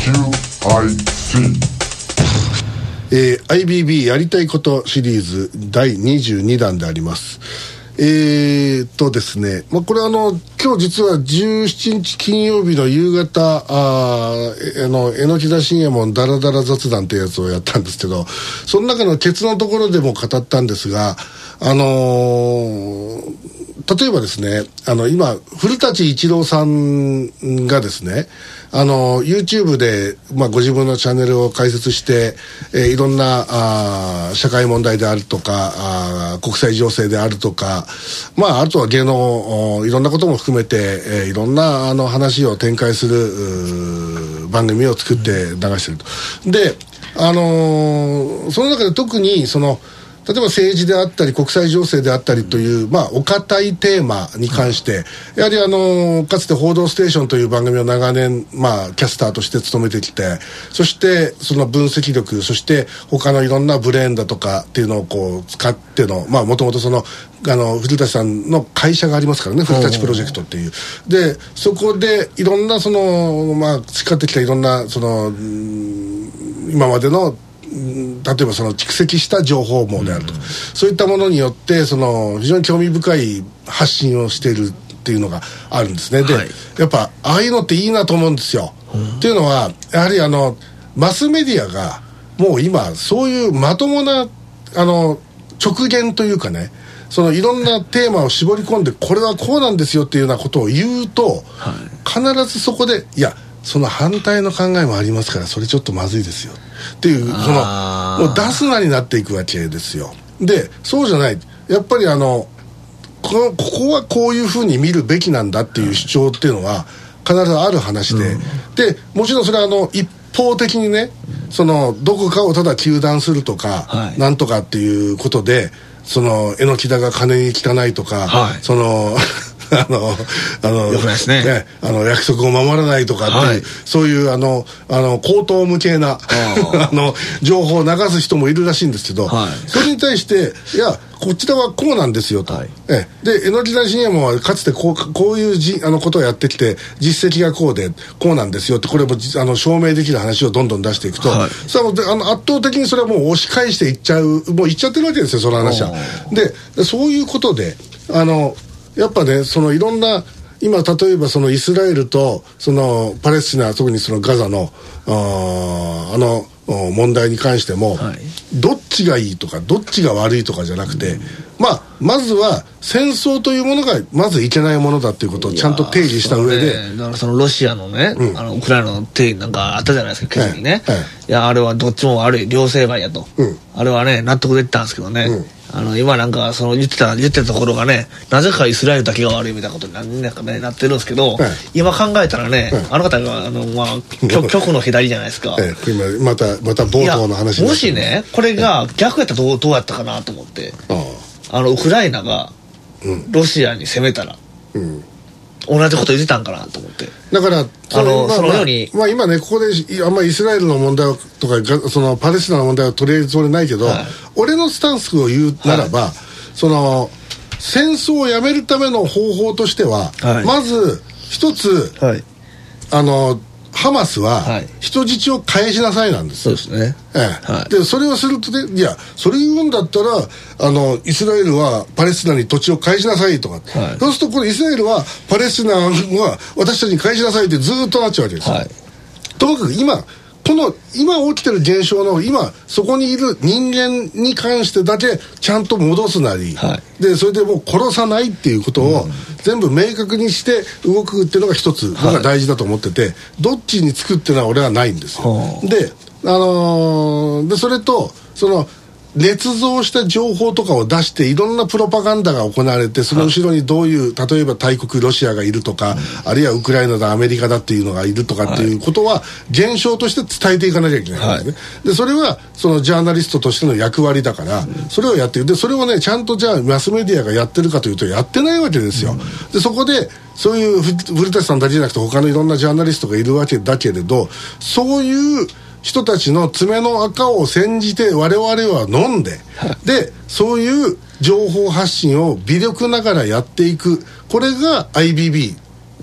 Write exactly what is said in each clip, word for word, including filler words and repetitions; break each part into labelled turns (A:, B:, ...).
A: キューアイシー、
B: えー、アイビービー やりたいことシリーズだいにじゅうにだんであります。えーっとですね、まあ、これあの今日実はじゅうしちにち金曜日の夕方ああの榎木田信也門ダラダラ雑談ってやつをやったんですけど、その中のケツのところでも語ったんですが、あのー、例えばですね、あの今古舘一郎さんがですね、あの YouTube で、まあ、ご自分のチャンネルを開設して、えー、いろんなあ社会問題であるとかあ国際情勢であるとか、まあ、あとは芸能いろんなことも含めて、えー、いろんなあの話を展開する番組を作って流していると。で、あのー、その中で特にその例えば政治であったり国際情勢であったりという、まあ、お堅いテーマに関して、やはりあのかつて「報道ステーション」という番組を長年、まあ、キャスターとして務めてきて、そしてその分析力、そして他のいろんなブレーンだとかっていうのをこう使っての、まあもともとそのあの古舘さんの会社がありますからね、古舘プロジェクトっていう。でそこでいろんなその、まあ、培ってきたいろんなその今までの例えばその蓄積した情報網であると、うん、そういったものによってその非常に興味深い発信をしているっていうのがあるんですね。で、はい、やっぱああいうのっていいなと思うんですよ、うん、っていうのはやはりあのマスメディアがもう今そういうまともなあの直言というかね、そのいろんなテーマを絞り込んでこれはこうなんですよっていうようなことを言うと、はい、必ずそこでいやその反対の考えもありますからそれちょっとまずいですよっていう、そのもう出すなになっていくわけですよ。でそうじゃない、やっぱりあの こ, ここはこういうふうに見るべきなんだっていう主張っていうのは必ずある話で、うん、でもちろんそれはあの一方的にね、そのどこかをただ糾弾するとか、はい、なんとかっていうことでその榎木田が金に汚いとか、はい、そのあのあのよくないですね、ね、あの約束を守らないとかっていう、はい、そういうあのあの口頭無形なあの情報を流す人もいるらしいんですけど、はい、それに対していやこちらはこうなんですよと、はい、えで榎木田信也門はかつてこう、こういうじあのことをやってきて実績がこうでこうなんですよって、これもあの証明できる話をどんどん出していくと、はい、それはあの圧倒的にそれはもう押し返していっちゃう、もういっちゃってるわけですよその話は。でそういうことであのやっぱね、そのいろんな今例えばそのイスラエルとそのパレスチナ、特にそのガザの あ, あの問題に関しても、はい、どっちがいいとかどっちが悪いとかじゃなくて、うん、まあまずは戦争というものがまずいけないものだっていうことをちゃんと定義した上で、
C: ね、だからそのロシアのね、うん、あのウクライナの定義なんかあったじゃないですか、記事にね、はいはい、いやあれはどっちも悪い、両成敗やと、うん、あれはね納得できたんですけどね、うん、あの今なんかその言ってた言ってたところがね、なぜかイスラエルだけが悪いみたいなことになんか、ね、なってるんですけど、はい、今考えたらね、はい、あの方があの、まあ、極, 極の左じゃないですか、はい、
B: 今またまた冒頭の話
C: もしねこれが逆やったらどう、どうやったかなと思って、あのウクライナがロシアに攻めたら、うん、同じこと言ってたんかなと思って、
B: だから
C: あの、まあ、そのように、
B: まあ、まあ、今ねここであんまりイスラエルの問題とかそのパレスチナの問題を取り上げるつもりないけど、はい、俺のスタンスを言うならば、はい、その戦争をやめるための方法としては、はい、まず一つ、はい、あのハマスは人質を返しなさいなんですよ。
C: そうですね、
B: ええ、はい、でそれをするとね、いやそれ言うんだったらあのイスラエルはパレスチナに土地を返しなさいとか、はい、そうするとこれイスラエルはパレスチナは私たちに返しなさいってずっとなっちゃうわけですよ、はい、ともかく今この今起きてる現象の今そこにいる人間に関してだけちゃんと戻すなり、はい、でそれでもう殺さないっていうことを全部明確にして動くっていうのが一つ僕は大事だと思ってて、はい、どっちにつくっていうのは俺はないんですよ。で、あのー、でそれとその捏造した情報とかを出していろんなプロパガンダが行われて、その後ろにどういう例えば大国ロシアがいるとか、あるいはウクライナだアメリカだっていうのがいるとかっていうことは現象として伝えていかなきゃいけないんですね、はい、でそれはそのジャーナリストとしての役割だからそれをやっている。でそれをねちゃんとじゃあマスメディアがやってるかというとやってないわけですよ。でそこでそういう古舘さんだけじゃなくて他のいろんなジャーナリストがいるわけだけれど、そういう人たちの爪の赤を煎じて我々は飲んで、でそういう情報発信を微力ながらやっていく、これが アイビービー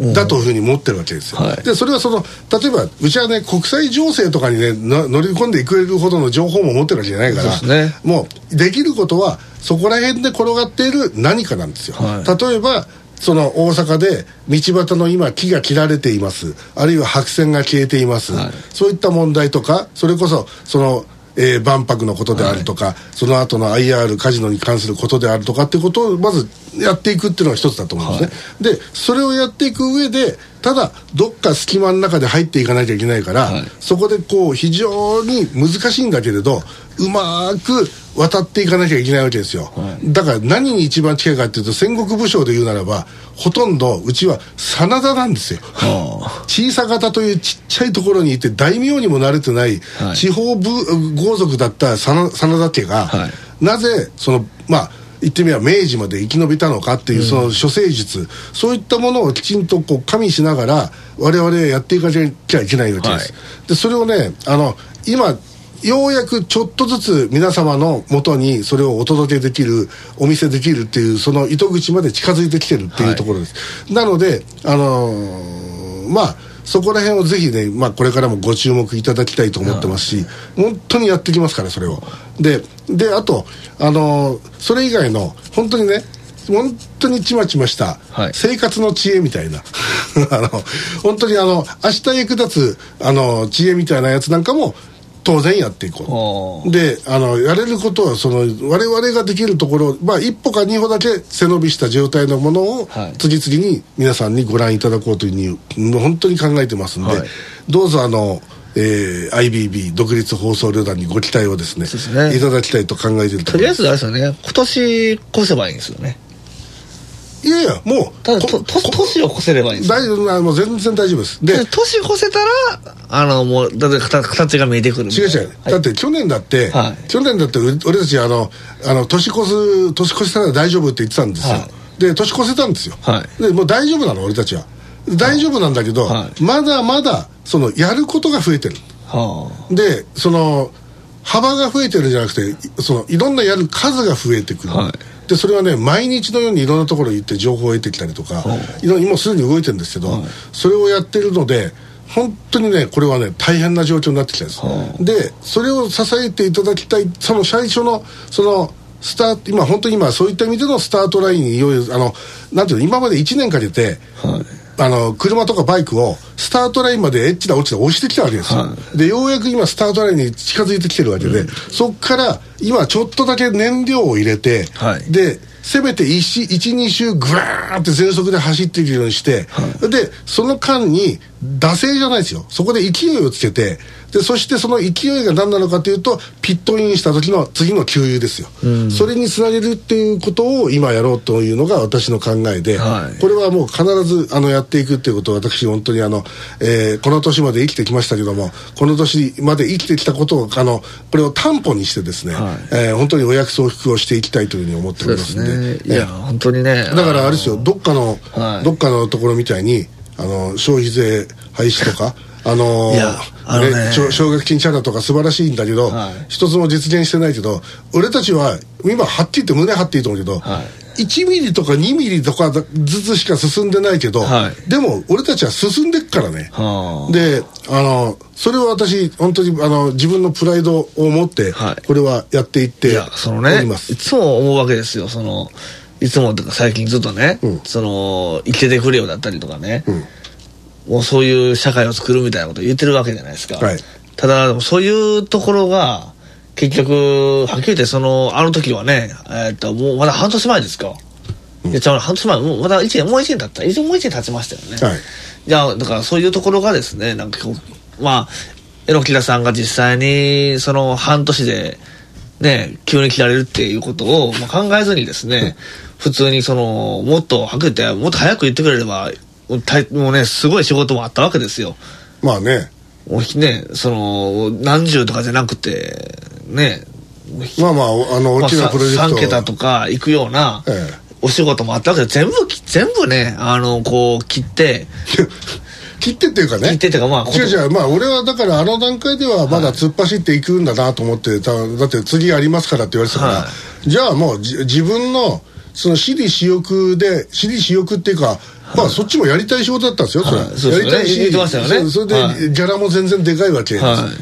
B: だというふうに思ってるわけですよ、
C: はい、
B: でそれはその例えばうちはね国際情勢とかにね乗り込んでいくれるほどの情報も持ってるわけじゃないから、ね、もうできることはそこら辺で転がっている何かなんですよ、はい、例えばその大阪で道端の今木が切られています、あるいは白線が消えています、はい、そういった問題とか、それこそそのえー、万博のことであるとか、はい、その後の アイアール カジノに関することであるとかっていうことをまずやっていくっていうのが一つだと思うんですね、はい、でそれをやっていく上でただどっか隙間の中で入っていかなきゃいけないから、はい、そこでこう非常に難しいんだけれどうまく渡っていかなきゃいけないわけですよ、はい、だから何に一番近いかっていうと戦国武将で言うならばほとんどうちは真田なんですよ、はあ、小さ方というちっちゃいところにいて大名にも慣れてない地方部、はい、豪族だった真田家が、はい、なぜそのまあ言ってみれば明治まで生き延びたのかっていうその処世術、うん、そういったものをきちんとこう加味しながら我々はやっていかなきゃいけないわけです、はい、でそれをねあの今ようやくちょっとずつ皆様の元にそれをお届けできるお見せできるっていうその糸口まで近づいてきてるっていうところです、はい、なのであのー、まあそこら辺をぜひね、まあ、これからもご注目いただきたいと思ってますし、本当にやってきますからそれをでであとあのー、それ以外の本当にね本当にちまちました生活の知恵みたいな、はい、あの本当にあの明日役立つあの知恵みたいなやつなんかも当然やっていこうであのやれることはその我々ができるところ、まあ、一歩か二歩だけ背伸びした状態のものを次々に皆さんにご覧いただこうというふうに本当に考えてますんで、はい、どうぞあの、えー、アイビービー 独立放送旅団にご期待をですね、ですねいただきたいと考えていると
C: とりあえずあれですよね、今年越せばいいんですよね。
B: いやいやもう
C: ただとと年を越せればいいんです
B: 大丈夫、もう全然大丈夫です。で
C: 年越せたらあのもうだって形が見えてくるみたいな。
B: 違う違う、はい、だって去年だって、はい、去年だって俺たちあのあの年越す年越したら大丈夫って言ってたんですよ、はい、で年越せたんですよ、はい、でもう大丈夫なの俺たちは大丈夫なんだけど、はい、まだまだそのやることが増えてる、はあ、でその幅が増えてるんじゃなくてそのいろんなやる数が増えてくる、はい、でそれはね毎日のようにいろんなところに行って情報を得てきたりとか、いろいろ今すでに動いてるんですけど、はい、それをやってるので本当にねこれはね大変な状況になってきたんです、はあ、でそれを支えていただきたいその最初のそのスタート今本当に今そういった意味でのスタートラインにいよいよあのなんていうの今までいちねんかけて、はい、あの車とかバイクをスタートラインまでエッチだ落ちだ押してきたわけですよ、はい、でようやく今スタートラインに近づいてきてるわけで、うん、そっから今ちょっとだけ燃料を入れて、はい、でせめていち、に周グワーって全速で走っていくようにして、はい、でその間に惰性じゃないですよ、そこで勢いをつけてでそしてその勢いが何なのかというとピットインした時の次の給油ですよ、うん、それにつなげるっていうことを今やろうというのが私の考えで、はい、これはもう必ずあのやっていくっていうことを私本当にあの、えー、この年まで生きてきましたけどもこの年まで生きてきたことをあのこれを担保にしてですね、はい、えー、本当にお約束をしていきたいというふうに思っておりますので、
C: そうですね、いや本当にね
B: だからあれですよ、どっかの、はい、どっかのところみたいにあの消費税廃止とかあのー、いやあのねね奨学金チャラとか素晴らしいんだけど、はい、一つも実現してないけど俺たちは今はっきり言って胸張っていいと思うけど、はい、いちミリとかにミリとかずつしか進んでないけど、はい、でも俺たちは進んでっからね、はあ、であのそれを私本当にあの自分のプライドを持ってこれはやっていっております、
C: はい、いやそのねいつも思うわけですよ、そのいつもとか最近ずっとね、うん、その生きててくれよだったりとかね、うん、もうそういう社会を作るみたいなことを言ってるわけじゃないですか、はい、ただそういうところが結局はっきり言ってそのあの時はね、えー、っともうまだ半年前ですか、うん、いやじゃあ半年前もうまだいちねんもういちねん経ったいつももういちねん経ちましたよね、はい、じゃあだからそういうところがですねなんかこうまあ榎木田さんが実際にその半年でね急に切られるっていうことを、まあ、考えずにですね普通にそのもっとはっきり言ってもっと早く言ってくれればもうねすごい仕事もあったわけですよ。
B: まあね
C: もうねその何十とかじゃなくてね
B: まあまああの大きなプロジェクト、まあ、
C: さん桁とか行くようなお仕事もあったわけで全部全部ねあのこう切って
B: 切ってっていうかね
C: 切ってっていうかまあ
B: 違う違うまあ俺はだからあの段階ではまだ突っ走っていくんだなと思って、はい、だって次ありますからって言われてたから、はい、じゃあもうじ自分のその私利私欲で私利私欲っていうか、 まあそっちもやりたい仕事だったんですよ、それ、はい、
C: そうですよね、やりたいし、言ってましたよね。
B: それで、はい、ギャラも全然でかいわけです、はい、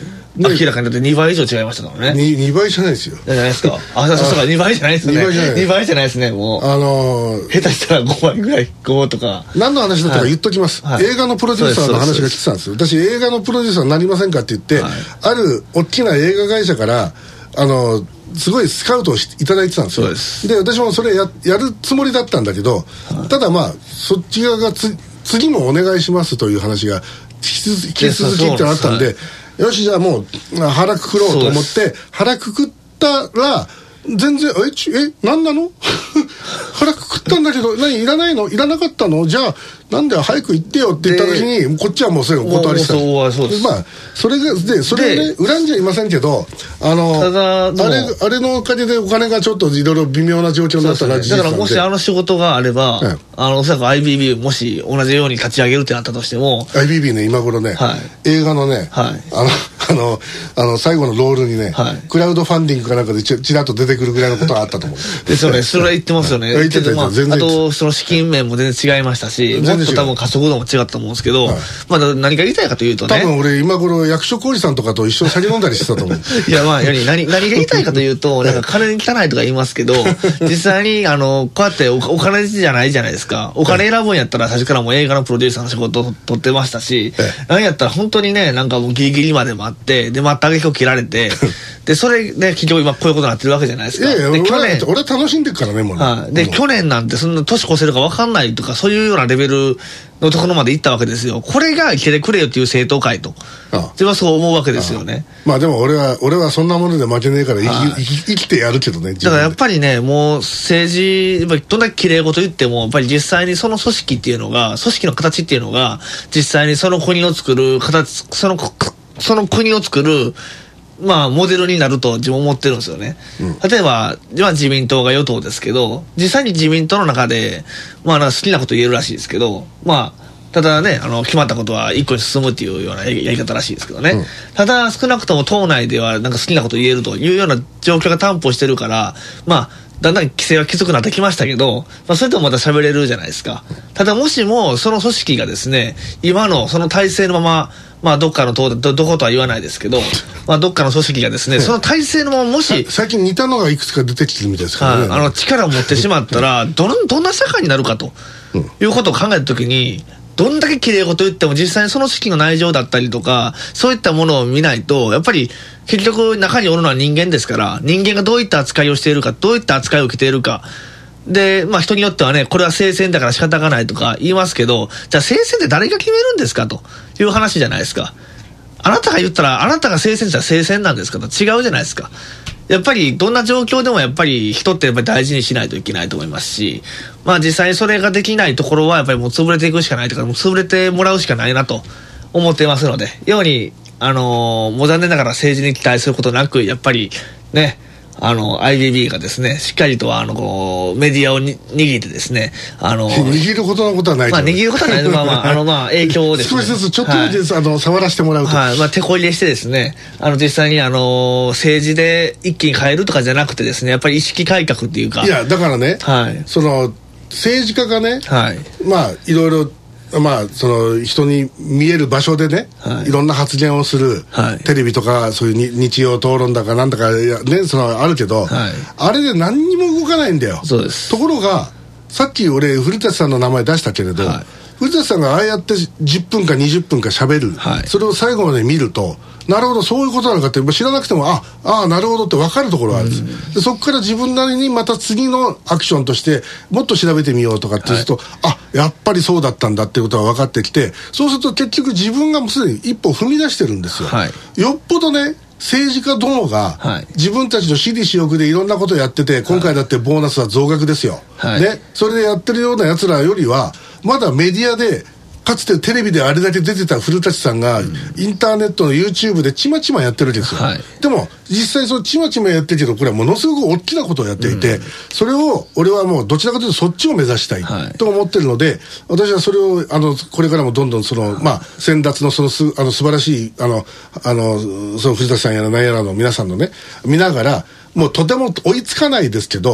C: 明らかにだってにばい以上違いましたからね。
B: 2, 2倍じゃないですよ。
C: じゃないですか。あ、そうそうか、にばいじゃないですね。にばいじゃない。にばいじゃないですね、もう。あのー、下手したらごばいぐらい、ごとか。
B: 何の話だったか言っときます。はい、映画のプロデューサーの話が来てたんですよ。私、映画のプロデューサーになりませんかって言って、はい、ある大きな映画会社から、あのー、すごいスカウトをしいただいてたんですよ。そうです。で、私もそれ や, やるつもりだったんだけど、はい、ただまあ、そっち側がつ次もお願いしますという話が引き続きってなったんで、よしじゃあもう腹くくろうと思って腹くくったら全然えちえ何なの腹くくったんだけど何いらないのいらなかったのじゃあなんで早く行ってよって言った時にこっちはもうそれをお断りしたの。そうです。まあそれがでそれをね恨んじゃいませんけどあのただあれあれのおかげでお金がちょっといろいろ微妙な状況になったら、ね、
C: だからもしあの仕事があれば、はい、あのおそらく アイビービー もし同じように立ち上げるってなったとしても
B: アイビービー ね今頃ね、はい、映画のね、はい、あのあのあの最後のロールにね、はい、クラウドファンディングかなんかでち, ちらっと出てくるぐらいのことがあったと思う
C: ですよね。それは言ってますよね。
B: 言ってた、まあ、全然
C: あとその資金面も全然違いましたしもっと多分加速度も違ったと思うんですけど、はい、まあ何が言いたいかというとね
B: 多分俺今頃役所広司さんとかと一緒に酒飲んだりしてたと思う
C: いやまあ何, 何が言いたいかというとなんか金に汚いとか言いますけど実際にあのこうやって お, お金じゃないじゃないですか。お金選ぶんやったら最初からもう映画のプロデューサーの仕事を取ってましたし何やったら本当にねなんかもうギリギリまで待ってでまたあげく切られてでそれで結局今こういうことになってるわけじゃないですか。
B: いやいやで去年俺は楽しんでるからねもうね、
C: はあ、で、うん、去年なんてそんな年越せるか分かんないとかそういうようなレベルのところまで行ったわけですよ。これが生きてくれよっていう政党会と自分はそう思うわけですよね。
B: ああまあでも俺は俺はそんなもので負けねえから生き、はあ、生き、生きてやるけどね。
C: だからやっぱりねもう政治どんだけ綺麗事言ってもやっぱり実際にその組織っていうのが組織の形っていうのが実際にその国を作る形そのその国を作るまあモデルになると自分思ってるんですよね、うん、例えば今自民党が与党ですけど実際に自民党の中でまあなんか好きなこと言えるらしいですけどまあただねあの決まったことは一個に進むっていうようなやり方らしいですけどね、うん、ただ少なくとも党内ではなんか好きなこと言えるというような状況が担保してるからまあだんだん規制はきつくなってきましたけど、まあ、それでもまた喋れるじゃないですか。ただもしもその組織がですね今のその体制のまままあどっかの党どどことは言わないですけど、まあどっかの組織がですねその体制のままもし
B: 最近似たのがいくつか出てきてるみたいですからね、
C: はい、あの力を持ってしまったらどんどんな社会になるかということを考えたときにどんだけ綺麗事言っても実際にその組織の内情だったりとかそういったものを見ないとやっぱり結局中におるのは人間ですから人間がどういった扱いをしているかどういった扱いを受けているかでまあ人によってはねこれは聖戦だから仕方がないとか言いますけどじゃあ聖戦って誰が決めるんですかという話じゃないですか。あなたが言ったらあなたが聖戦じゃ聖戦なんですかと違うじゃないですか。やっぱりどんな状況でもやっぱり人ってやっぱり大事にしないといけないと思いますしまあ実際にそれができないところはやっぱりもう潰れていくしかないとかもう潰れてもらうしかないなと思っていますのでようにあのー、もう残念ながら政治に期待することなくやっぱりねあの アイビービー がですねしっかりとあのこうメディアをに握ってですねあの
B: 握るほどのことはない
C: まあ握ることはないまあまああのまあ影響をですね
B: 少しずつちょっとずつ、はい、あの触らせてもらうと
C: はいまあ手こ入れしてですねあの実際にあの政治で一気に変えるとかじゃなくてですねやっぱり意識改革っていうか
B: いやだからね、はい、その政治家がね、はい、まあいろいろまあ、その人に見える場所でね、はい、いろんな発言をする、はい、テレビとかそういう日曜討論だかなんだか、ね、そのあるけど、はい、あれで何にも動かないんだよ。
C: そうです。
B: ところがさっき俺古舘さんの名前出したけれど、はい、古舘さんがああやってじゅっぷんかにじゅっぷんか喋る、はい、それを最後まで見るとなるほどそういうことなのかって知らなくてもああなるほどって分かるところがあるんです、うん、でそこから自分なりにまた次のアクションとしてもっと調べてみようとかってすると、はい、あやっぱりそうだったんだっていうことが分かってきてそうすると結局自分がもうすでに一歩踏み出してるんですよ、はい、よっぽどね政治家どもが自分たちの私利私欲でいろんなことをやってて今回だってボーナスは増額ですよ、はい、ね、それでやってるようなやつらよりはまだメディアでかつてテレビであれだけ出てた古舘さんが、うん、インターネットの YouTube でちまちまやってるわけですよ、はい、でも実際そのちまちまやってるけどこれはものすごく大きなことをやっていて、うん、それを俺はもうどちらかというとそっちを目指したいと思ってるので、はい、私はそれをあのこれからもどんどんその、はい、まあ先達のそのすあの素晴らしいあのあのその藤田さんやら何やらの皆さんのね見ながらもうとても追いつかないですけど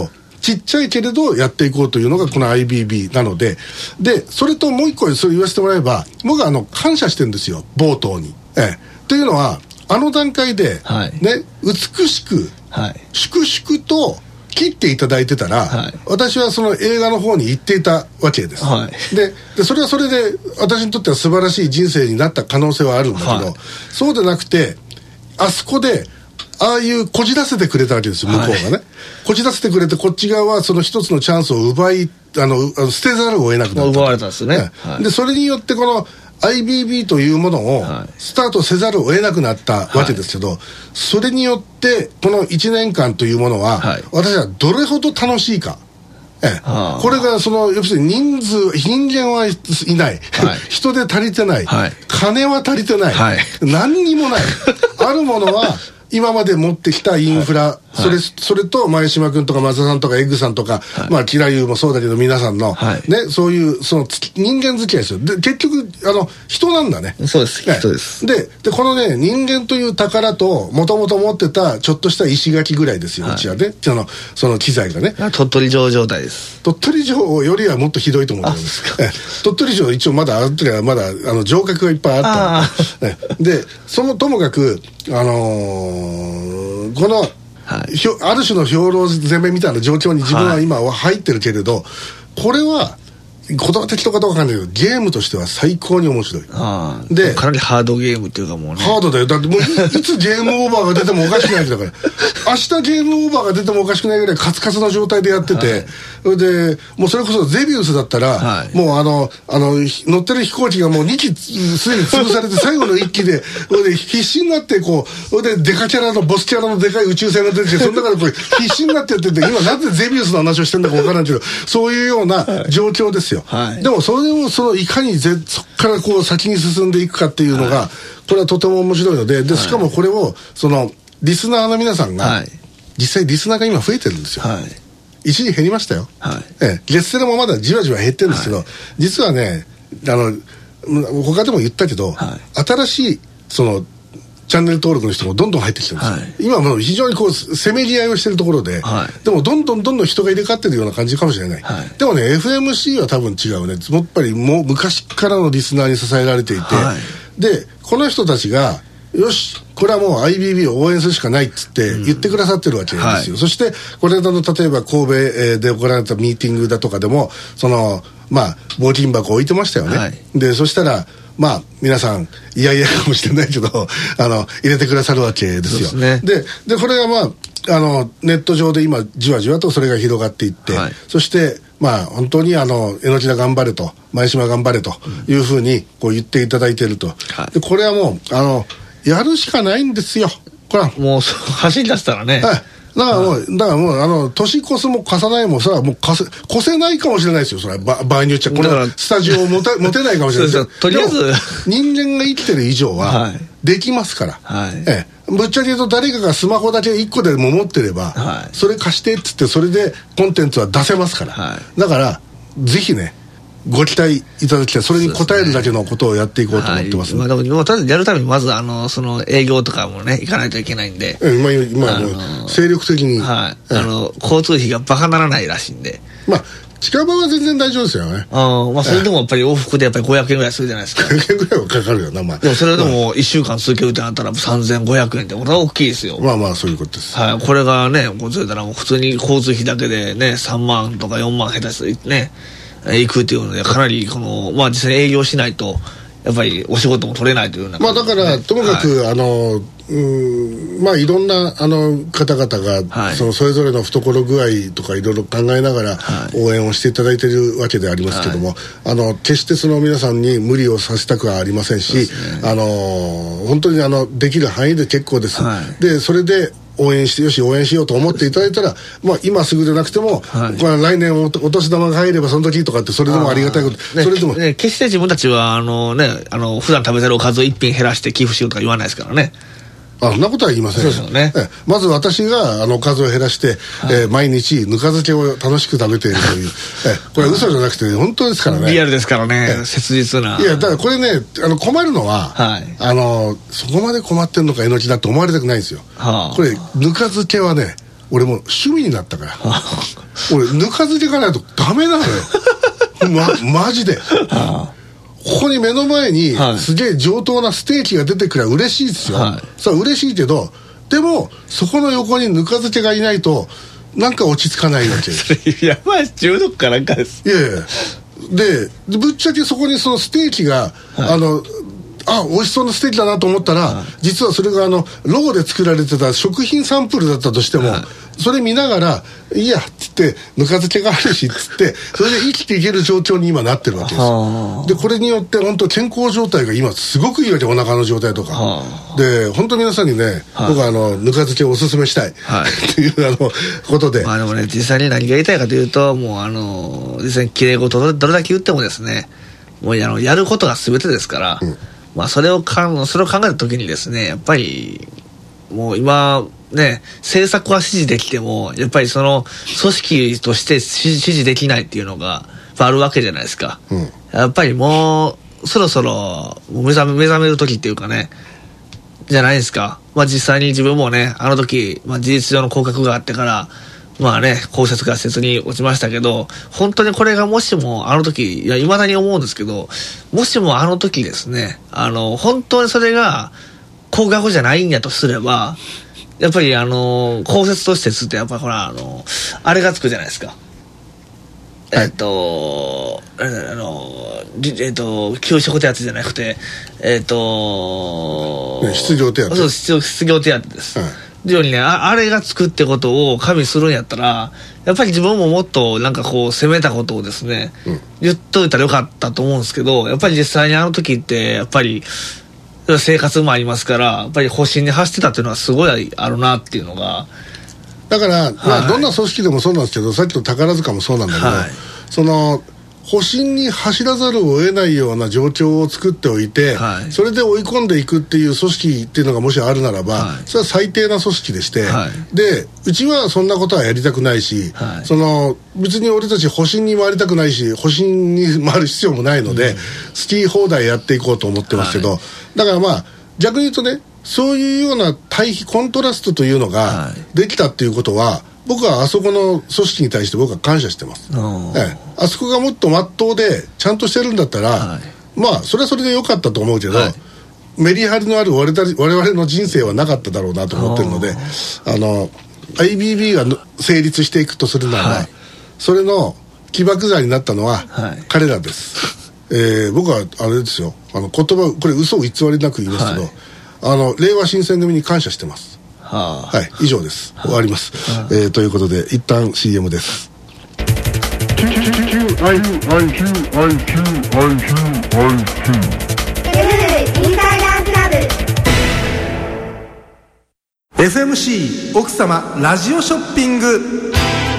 B: ちっちゃいけれどやっていこうというのがこの アイビービー なので、でそれともう一個それ言わせてもらえば、僕はあの感謝してるんですよ、冒頭に。ええ、というのはあの段階で、はいね、美しく、はい、粛々と切っていただいてたら、はい、私はその映画の方に行っていたわけです、はい、で, でそれはそれで私にとっては素晴らしい人生になった可能性はあるんだけど、はい、そうでなくてあそこでああいうこじらせてくれたわけですよ、向こうがね、はい、こじらせてくれてこっち側はその一つのチャンスを奪いあの捨てざるを得なくなった、
C: 奪われたんですね、
B: はい、でそれによってこのアイビービー というものをスタートせざるを得なくなったわけですけど、はい、それによってこのいちねんかんというものは、はい、私はどれほど楽しいか、ええ、これがその要するに人数人間はいない、はい、人で足りてない、はい、金は足りてない、はい、何にもないあるものは今まで持ってきたインフラ、はい、それ、それと前島君とか松田さんとかエグさんとか、はい、まあキラユーもそうだけど皆さんの、はい、ね、そういうその人間付き合いですよ。で結局あの人なんだね。
C: そうです、
B: ね、
C: そうです。
B: ででこのね人間という宝ともともと持ってたちょっとした石垣ぐらいですよ、はい、うちはね、そのその機材がね。
C: 鳥取城状態です。
B: 鳥取城よりはもっとひどいと思うんです。鳥取城一応まだあの時はまだあの城郭がいっぱいあった、ね、でそのともかくあのー、この、はい、ある種の兵糧攻めみたいな状況に自分は今は入ってるけれど、はい、これは言葉的とかどうかわかんないけどゲームとしては最高に面白い。
C: あでかなりハードゲームっていうかもうね、ハ
B: ードだよ。だってもう い, いつゲームオーバーが出てもおかしくないんだから明日ゲームオーバーが出てもおかしくないぐらいカツカツな状態でやってて、はい、でもうそれこそゼビウスだったら、はい、もうあのあの乗ってる飛行機がもうに機すでに潰されて最後のいっ機でで必死になってこうでデカキャラのボスキャラのでかい宇宙船が出てきてその中でこれ必死になってやってて今なぜゼビウスの話をしてるんだかわからないけどそういうような状況ですよ、はい、でもそれをそのいかにぜそこからこう先に進んでいくかっていうのが、はい、これはとても面白いので、でしかもこれをそのリスナーの皆さんが、はい、実際リスナーが今増えてるんですよ、はい、一時減りましたよ、はい、ええ、月セラもまだじわじわ減ってるんですけど、はい、実はねあの他でも言ったけど、はい、新しいそのチャンネル登録の人もどんどん入ってきてるんですよ、はい、今もう非常にこうせめぎ合いをしてるところで、はい、でもどんどんどんどん人が入れ替わってるような感じかもしれない、はい、でもね エフエムシー は多分違うね。やっぱりもう昔からのリスナーに支えられていて、はい、でこの人たちがよしこれはもう アイビービー を応援するしかないっつって言ってくださってるわけですよ、うんはい、そしてこれらの例えば神戸で行われたミーティングだとかでもそのまあ募金箱置いてましたよね、はい、でそしたらまあ皆さんいやいやかもしれないけどあの入れてくださるわけですよ。で, す、ね、で, でこれがまああのネット上で今じわじわとそれが広がっていって、はい、そしてまあ本当にあの榎田頑張れと前島頑張れというふうにこう言っていただいていると、はい、でこれはもうあのやるしかないんですよ。これは
C: もう走り出したらね、
B: はい、だからもう、だからもう、あの、年越すも越さないもさ、もう越せ、越せないかもしれないですよ、それは。場合によっちゃ、このスタジオを持て、持てないかもしれないですよ。
C: とりあえず。
B: 人間が生きてる以上は、できますから。はい、ええ。ぶっちゃけ言うと、誰かがスマホだけいっこでも持ってれば、はい、それ貸してっつって、それでコンテンツは出せますから。はい、だから、ぜひね、ご期待いただきたい。それに応えるだけのことをやっていこうと思ってます、ね。
C: はい、まあ、でも、とりあえずやるために、まず、あの、その、営業とかもね、行かないといけないんで。
B: え今、今、もう、精力的に。
C: はい。あの、交通費がバカならないらしいんで。
B: まあ、近場は全然大丈夫ですよね。
C: ああ、まあ、それでもやっぱり往復でやっぱりごひゃくえんぐらいするじゃないですか。
B: ごひゃくえんぐらいはかかるよな、まあ。
C: でもそれでもいっしゅうかん続けるってなったらさんぜんごひゃくえんって、これは大きいですよ。
B: まあまあ、そういうことです。
C: はい。これがね、こうずれたら普通に交通費だけでね、さんまんとかよんまん下手してね、行くっていうので、かなりこの、まあ実際に営業しないと、やっぱりお仕事も取れないというような、ね。まあだ
B: から、ともかく、はい、あの、うんまあいろんなあの方々が、はい、そのそれぞれの懐具合とかいろいろ考えながら応援をしていただいているわけでありますけども、はい、あの決してその皆さんに無理をさせたくはありませんし、ね、あの本当にあのできる範囲で結構です、はい、でそれで応援してよし応援しようと思っていただいたら、まあ、今すぐでなくても、はい、これ来年お年玉が入ればその時とかってそれでもありがたいこと、ね、それでも、
C: ね、決して自分たちはあの、ね、あの普段食べてるおかずを一品減らして寄付しようとか言わないですからね。
B: あそんなことは言いません。
C: そうですよね。
B: えまず私があの数を減らして、はい、えー、毎日ぬか漬けを楽しく食べているというえこれは嘘じゃなくて本当ですからね。
C: リアルですからね、切実な。
B: いやだからこれねあの困るのは、はい、あのそこまで困ってるのか命だって思われたくないんですよ、はあ、これぬか漬けはね俺もう趣味になったから俺ぬか漬けがないとダメなのよま、マジでここに目の前にすげえ上等なステーキが出てくれば嬉しいですよ、はい、さあ嬉しいけどでもそこの横にぬか漬けがいないとなんか落ち着かないわけ
C: それやばい中毒かなんかです。
B: いやいやでぶっちゃけそこにそのステーキが、はい、あのあ美味しそうなステーキだなと思ったら、はい、実はそれがあのロゴで作られてた食品サンプルだったとしても、はい、それ見ながらいいやっつってぬか漬けがあるしっつってそれで生きていける状況に今なってるわけですよ。でこれによって本当健康状態が今すごくいいわけ、お腹の状態とかで本当皆さんにね、はい、僕はあのぬか漬けをおすすめしたい、はい、っていうあのことで、
C: まあでもね実際に何が言いたいかというともうあの実際にきれい事どれだけ言ってもですねもうあのやることが全てですから、うんまあ、それをかそれを考えたときにですねやっぱりもう今ね政策は支持できてもやっぱりその組織として支持できないっていうのがあるわけじゃないですか、うん、やっぱりもうそろそろ目覚め、目覚める時っていうかねじゃないですか。まあ実際に自分もねあの時、まあ、事実上の降格があってからまあね公設が施設に落ちましたけど本当にこれがもしもあの時いや未だに思うんですけどもしもあの時ですねあの本当にそれが降格じゃないんやとすればやっぱりあの公設と施設ってやっぱほらあのあれがつくじゃないですか、はい、えっとあのえっと給食手当じゃなくてえっと
B: 失業手当
C: そう失業手当です、はいようにね、あ, あれがつくってことを加味するんやったらやっぱり自分ももっとなんかこう攻めたことをですね、うん、言っといたらよかったと思うんですけどやっぱり実際にあの時ってやっぱり生活もありますからやっぱり方針に走ってたっていうのはすごいあるなっていうのが
B: だから、はいまあ、どんな組織でもそうなんですけどさっきの宝塚もそうなんだけど、はい、その保身に走らざるを得ないような状況を作っておいて、はい、それで追い込んでいくっていう組織っていうのがもしあるならば、はい、それは最低な組織でして、はい、でうちはそんなことはやりたくないし、はい、その別に俺たち保身に回りたくないし保身に回る必要もないので、うん、好き放題やっていこうと思ってますけど、はい、だからまあ逆に言うとねそういうような対比コントラストというのができたっていうことは、はい僕はあそこの組織に対して僕は感謝してます、ええ、あそこがもっと真っ当でちゃんとしてるんだったら、はい、まあそれはそれで良かったと思うけど、はい、メリハリのある我々、我々の人生はなかっただろうなと思ってるのであの アイビービー が成立していくとするならば、はい、それの起爆剤になったのは彼らです、はいえー、僕はあれですよあの言葉これ嘘を偽りなく言いますけど、はい、あの令和新選組に感謝してますは, あ、はい以上です、はあ、終わります、はあえー、ということで一旦 シーエム です。
D: エフエムシー 奥様ラジオショッピング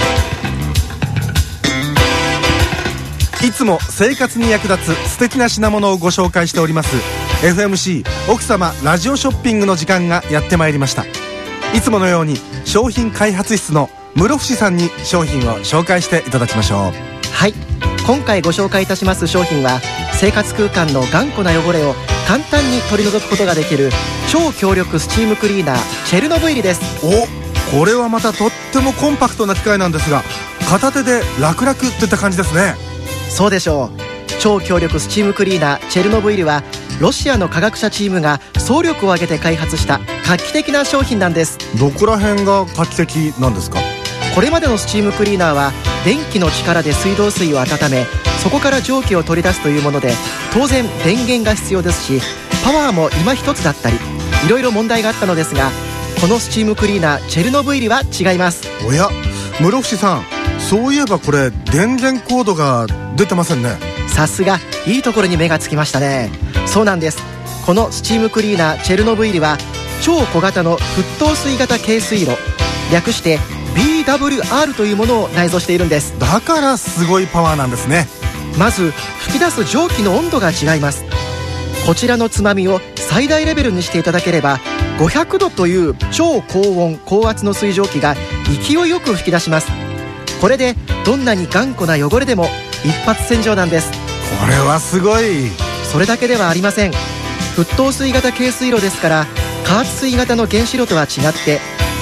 D: いつも生活に役立つ素敵な品物をご紹介しております エフエムシー 奥様ラジオショッピングの時間がやってまいりました。いつものように商品開発室の室伏さんに商品を紹介していただきましょう。
E: はい今回ご紹介いたします商品は生活空間の頑固な汚れを簡単に取り除くことができる超強力スチームクリーナーチェルノブイリです。
D: おこれはまたとってもコンパクトな機械なんですが片手で楽々といった感じですね。
E: そうでしょう。超強力スチームクリーナーチェルノブイリはロシアの科学者チームが総力を挙げて開発した画期的な商品なんです。
D: どこら辺が画期的なんですか？
E: これまでのスチームクリーナーは電気の力で水道水を温めそこから蒸気を取り出すというもので当然電源が必要ですしパワーも今一つだったりいろいろ問題があったのですがこのスチームクリーナーチェルノブイリは違います。
D: おや室伏さんそういえばこれ電源コードが出てませんね。
E: さすがいいところに目がつきましたね。そうなんです。このスチームクリーナーチェルノブイリは超小型の沸騰水型軽水炉略して ビーダブリューアール というものを内蔵しているんです。
D: だからすごいパワーなんですね。
E: まず吹き出す蒸気の温度が違います。こちらのつまみを最大レベルにしていただければごひゃくどという超高温高圧の水蒸気が勢いよく吹き出します。これでどんなに頑固な汚れでも一発洗浄なんです。
D: これはすごい。
E: それだけではありません。沸騰水型軽水炉ですから加圧水型の原子炉とは違って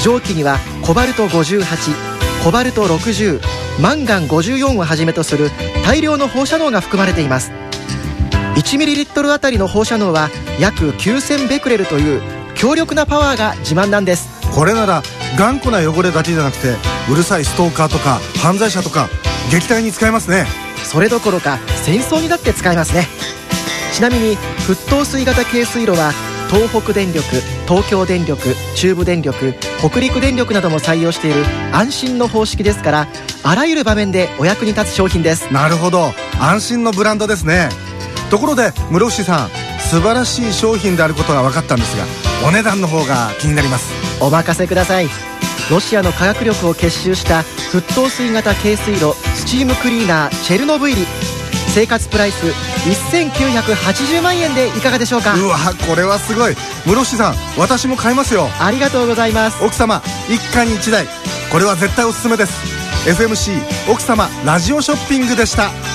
E: 蒸気にはコバルトごじゅうはち、コバルトろくじゅう、マンガンごじゅうよんをはじめとする大量の放射能が含まれています。いちミリリットル あたりの放射能は約きゅうせんベクレルという強力なパワーが自慢なんです。
D: これなら頑固な汚れだけじゃなくて、うるさいストーカーとか犯罪者とか撃退に使えますね。
E: それどころか戦争にだって使えますね。ちなみに沸騰水型軽水炉は東北電力、東京電力、中部電力、北陸電力なども採用している安心の方式ですから、あらゆる場面でお役に立つ商品です。
D: なるほど、安心のブランドですね。ところで室伏さん、素晴らしい商品であることが分かったんですが、お値段の方が気になります。
E: お任せください。ロシアの化学力を結集した沸騰水型軽水炉スチームクリーナーチェルノブイリ、生活プライスせんきゅうひゃくはちじゅうまんえんでいかがでしょうか。
D: うわ、これはすごい。室伏さん、私も買いますよ。
E: ありがとうございます。
D: 奥様一家に一台、これは絶対おすすめです。 エフエムシー 奥様ラジオショッピングでした。